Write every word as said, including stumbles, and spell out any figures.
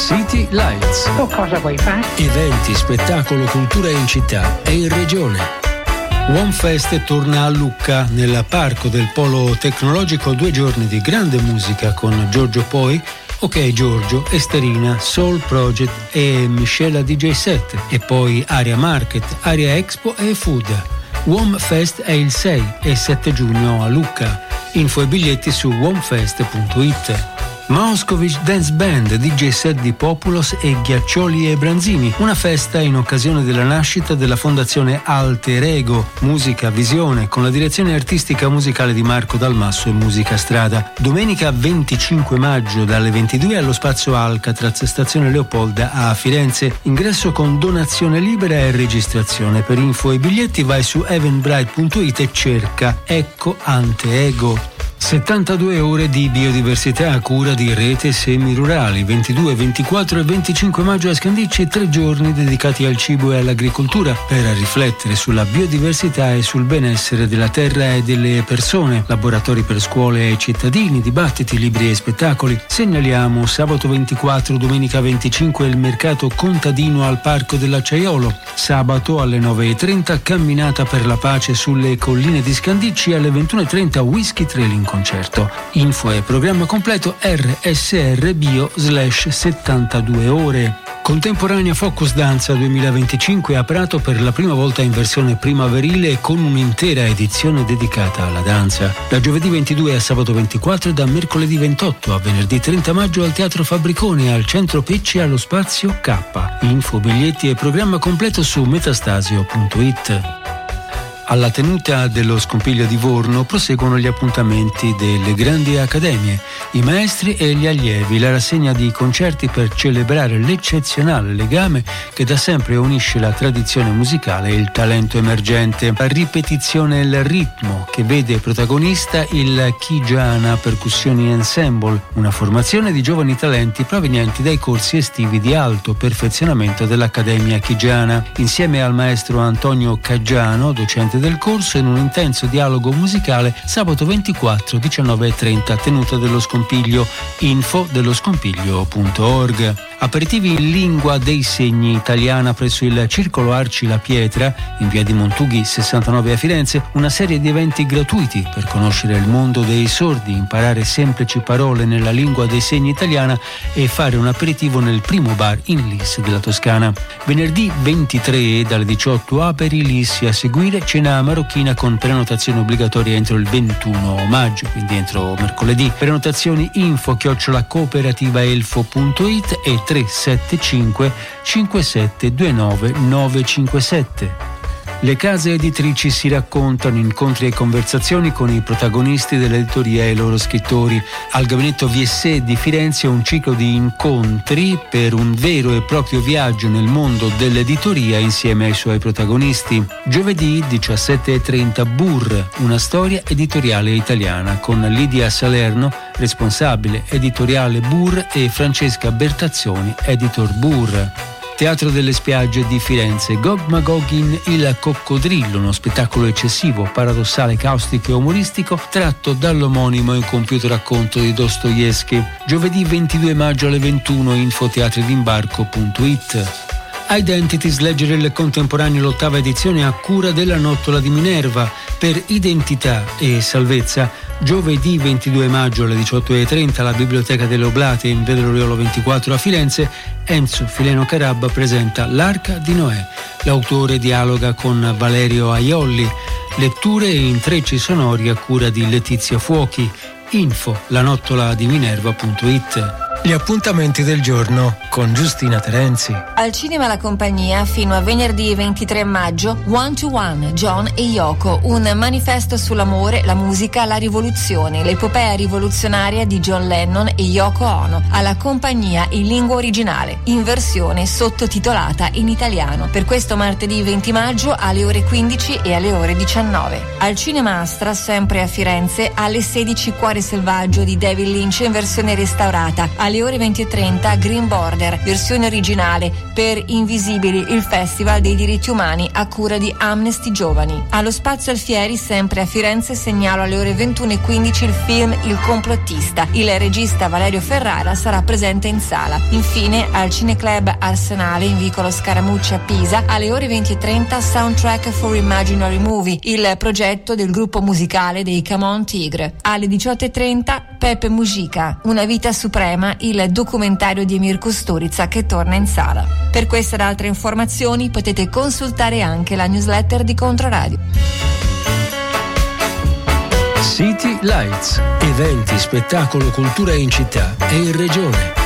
City Lights. O cosa vuoi fare? Eventi, spettacolo, cultura in città e in regione. OneFest torna a Lucca, nel parco del Polo Tecnologico. Due giorni di grande musica con Giorgio Poi, Ok Giorgio, Esterina, Soul Project e Michela D J set. E poi Aria Market, Aria Expo e Food. OneFest è il sei e sette giugno a Lucca. Info e biglietti su onefest punto it. Moscovic Dance Band, D J set di Populos e Ghiaccioli e Branzini, una festa in occasione della nascita della fondazione Alter Ego, Musica Visione, con la direzione artistica musicale di Marco Dalmasso e Musica Strada. Domenica venticinque maggio dalle ventidue allo Spazio Alcatraz, stazione Leopolda a Firenze. Ingresso con donazione libera e registrazione. Per info e biglietti vai su eventbrite punto it e cerca Ecco Ante Ego. settantadue ore di biodiversità a cura di Rete Semirurali, ventidue, ventiquattro e venticinque maggio a Scandicci, tre giorni dedicati al cibo e all'agricoltura per riflettere sulla biodiversità e sul benessere della terra e delle persone. Laboratori per scuole e cittadini, dibattiti, libri e spettacoli. Segnaliamo sabato ventiquattro, domenica venticinque il mercato contadino al Parco dell'Acciaiolo. Sabato alle nove e trenta camminata per la pace sulle colline di Scandicci, alle ventuno e trenta whisky trailing concerto. Info e programma completo R S R Bio slash settantadue ore. Contemporanea Focus Danza duemilaventicinque a Prato per la prima volta in versione primaverile con un'intera edizione dedicata alla danza. Da giovedì ventidue a sabato ventiquattro e da mercoledì ventotto a venerdì trenta maggio al Teatro Fabbricone, al Centro Pecci, allo Spazio K. Info, biglietti e programma completo su metastasio punto it. Alla tenuta dello Scompiglio di Vorno proseguono gli appuntamenti delle grandi accademie, i maestri e gli allievi, la rassegna di concerti per celebrare l'eccezionale legame che da sempre unisce la tradizione musicale e il talento emergente. La ripetizione e il ritmo che vede protagonista il Chigiana Percussioni Ensemble, una formazione di giovani talenti provenienti dai corsi estivi di alto perfezionamento dell'Accademia Chigiana. Insieme al maestro Antonio Caggiano, docente del corso, in un intenso dialogo musicale sabato ventiquattro, diciannove e trenta, tenuta dello Scompiglio. Info dello scompiglio punto org. Aperitivi in lingua dei segni italiana presso il Circolo Arci La Pietra, in via di Montughi sessantanove a Firenze, una serie di eventi gratuiti per conoscere il mondo dei sordi, imparare semplici parole nella lingua dei segni italiana e fare un aperitivo nel primo bar in Lis della Toscana. Venerdì ventitré dalle diciotto aperilissi, a seguire cena marocchina con prenotazione obbligatoria entro il ventuno maggio, quindi entro mercoledì. Prenotazioni info chiocciola cooperativa elfo punto it e tre sette cinque cinque sette due nove nove cinque sette. Le case editrici si raccontano, incontri e conversazioni con i protagonisti dell'editoria e i loro scrittori. Al Gabinetto V S E di Firenze un ciclo di incontri per un vero e proprio viaggio nel mondo dell'editoria insieme ai suoi protagonisti. Giovedì diciassette e trenta Burr, una storia editoriale italiana, con Lidia Salerno, responsabile editoriale Burr, e Francesca Bertazzoni, editor Burr. Teatro delle Spiagge di Firenze, Gog Magog in Il Coccodrillo, uno spettacolo eccessivo, paradossale, caustico e umoristico tratto dall'omonimo e incompiuto racconto di Dostoevskij. Giovedì ventidue maggio alle ventuno, info teatri d'imbarco punto it. Identities, leggere il contemporaneo, l'ottava edizione a cura della Nottola di Minerva. Per identità e salvezza, giovedì ventidue maggio alle diciotto e trenta alla Biblioteca delle Oblate in Via dell'Oriolo ventiquattro a Firenze, Enzo Fileno Carabba presenta L'Arca di Noè. L'autore dialoga con Valerio Aiolli. Letture e intrecci sonori a cura di Letizia Fuochi. Info lanottola di minerva punto it. Gli appuntamenti del giorno con Giustina Terenzi. Al cinema La Compagnia fino a venerdì ventitré maggio, One to One, John e Yoko, un manifesto sull'amore, la musica, la rivoluzione, l'epopea rivoluzionaria di John Lennon e Yoko Ono, alla Compagnia in lingua originale, in versione sottotitolata in italiano, per questo martedì venti maggio alle ore quindici e alle ore diciannove. Al cinema Astra, sempre a Firenze, alle sedici Cuore Selvaggio di David Lynch in versione restaurata, Alle ore venti e trenta Green Border, versione originale per Invisibili, il Festival dei diritti umani a cura di Amnesty Giovani. Allo Spazio Alfieri, sempre a Firenze, segnalo alle ore ventuno e quindici il film Il complottista. Il regista Valerio Ferrara sarà presente in sala. Infine al Cineclub Arsenale in vicolo Scaramucci a Pisa alle ore venti e trenta Soundtrack for Imaginary Movie, il progetto del gruppo musicale dei Camon Tigre. Alle diciotto e trenta Pepe Mujica, Una vita suprema, il documentario di Emir Kusturica che torna in sala. Per queste ed altre informazioni potete consultare anche la newsletter di Controradio. City Lights, eventi, spettacolo, cultura in città e in regione.